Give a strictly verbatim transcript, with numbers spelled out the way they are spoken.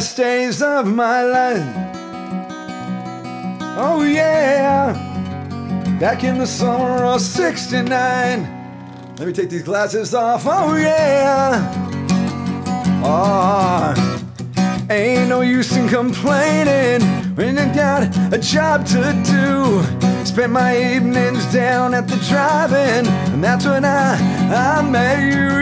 best days of my life. Oh yeah, back in the summer of sixty-nine. Let me take these glasses off. Oh yeah. Oh, ain't no use in complaining when you got a job to do. Spent my evenings down at the drive-in, and that's when I, I met you.